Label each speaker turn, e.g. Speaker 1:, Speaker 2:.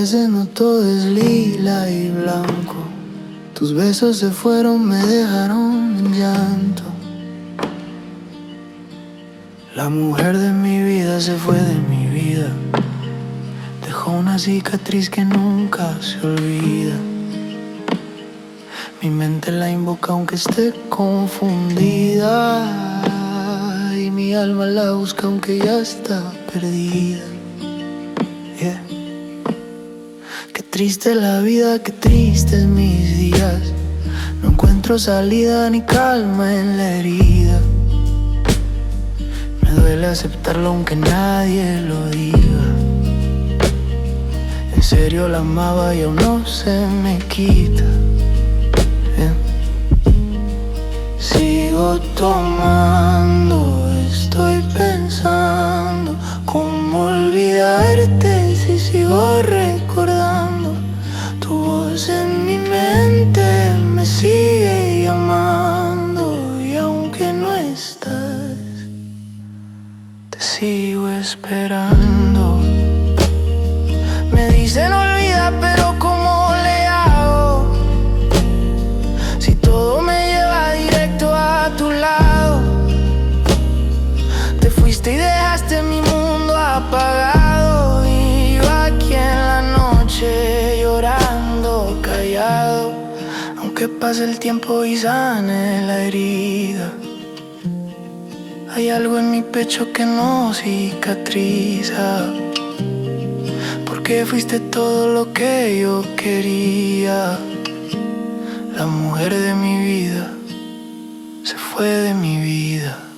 Speaker 1: veces no todo es lila y blanco. Tus besos se fueron, me dejaron en llanto. La mujer de mi vida se fue de mi vida. Dejó una cicatriz que nunca se olvida. Mi mente la invoca aunque esté confundida, y mi alma la busca aunque ya está perdida. Yeah. Qué triste la vida, qué tristes mis días. No encuentro salida ni calma en la herida. Me duele aceptarlo aunque nadie lo diga. En serio la amaba y aún no se me quita. Sigo tomando, estoy pensando cómo olvidarte si sigo recordando. Tu voz en mi mente me sigue llamando, y aunque no estás, te sigo esperando. Me dicen olvida, pero ¿cómo le hago? Si todo me lleva directo a tu lado. Te fuiste y dejaste mi mundo apagado, y yo aquí en la noche llorando callado. Aunque pase el tiempo y sane la herida, hay algo en mi pecho que no cicatriza. Porque fuiste todo lo que yo quería. La mujer de mi vida se fue de mi vida.